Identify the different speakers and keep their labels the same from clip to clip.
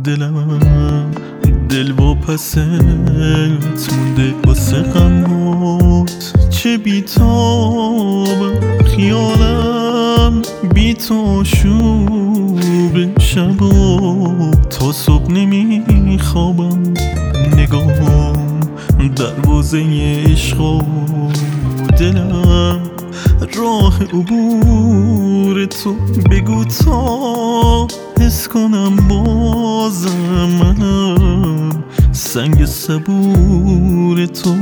Speaker 1: دلم دل و پست مونده واسه غمات. چه بیتابم خیالم بی تو شوب شبا، تا صبح نمیخوابم نگاهم دروازه عشق و دلم راه عبور تو بگو تا حس کنم بازم منم سنگ صبور تو.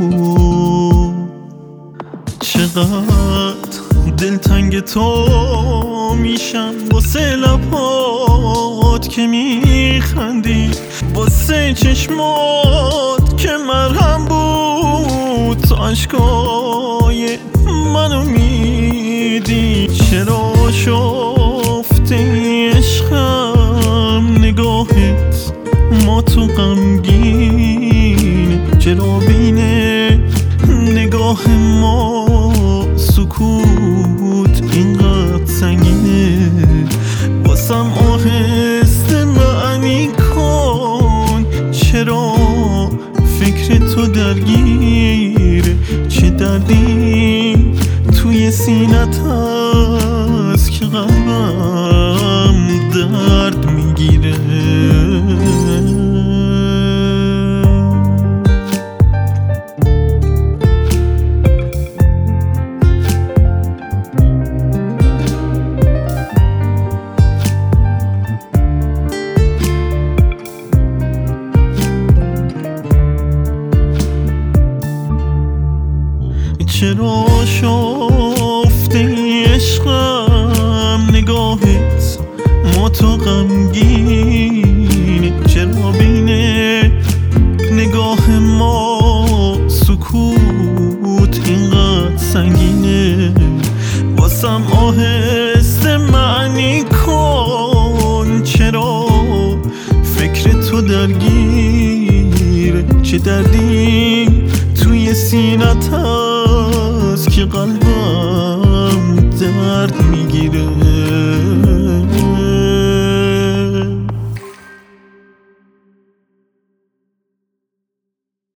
Speaker 1: چقدر دلتنگ تو میشم واسه لبات که میخندی، واسه چشمات که مرهم بود تو عشقای منو میدی. چرا شفته عشقم نگاهت ما تو غمگینه، چرا بین نگاه ما سکوت اینقدر سنگینه. واسم آهسته معنی کن چرا فکر تو درگیره، چه دردی توی سینت هست که قلبم درد میگیره. چرا شفته عشقم نگاهت ما تو غمگینه، چرا بین نگاه ما سکوت اینقدر سنگینه. واسم آهسته معنی کن چرا فکر تو درگیره، چه دردی توی سینت هست که قلبم درد میگیره.